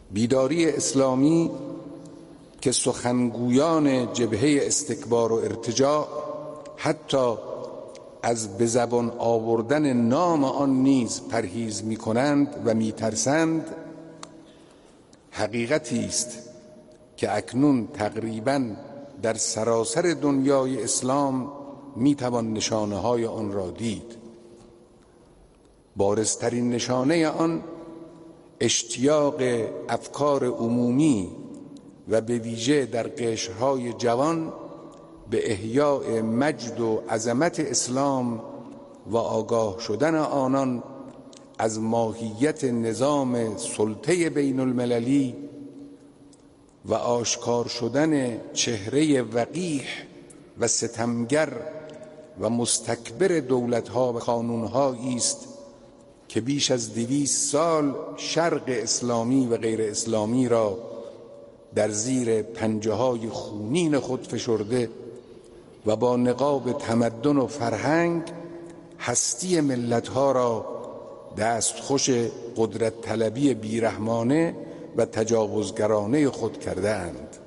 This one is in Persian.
بیداری اسلامی که سخنگویان جبهه استکبار و ارتجاع حتی از به زبان آوردن نام آن نیز پرهیز می‌کنند و می‌ترسند، حقیقتی است که اکنون تقریباً در سراسر دنیای اسلام می‌توان نشانه‌های آن را دید. بارزترین نشانه آن اشتیاق افکار عمومی و به ویژه در قشرهای جوان به احیاء مجد و عظمت اسلام و آگاه شدن آنان از ماهیت نظام سلطه بین المللی و آشکار شدن چهره وقیح و ستمگر و مستکبر دولت‌ها و قانون‌هایی است که بیش از 200 سال شرق اسلامی و غیر اسلامی را در زیر پنجه‌های خونین خود فشرده و با نقاب تمدن و فرهنگ هستی ملت‌ها را دستخوش قدرت طلبی بیرحمانه و تجاوزگرانه خود کرده اند.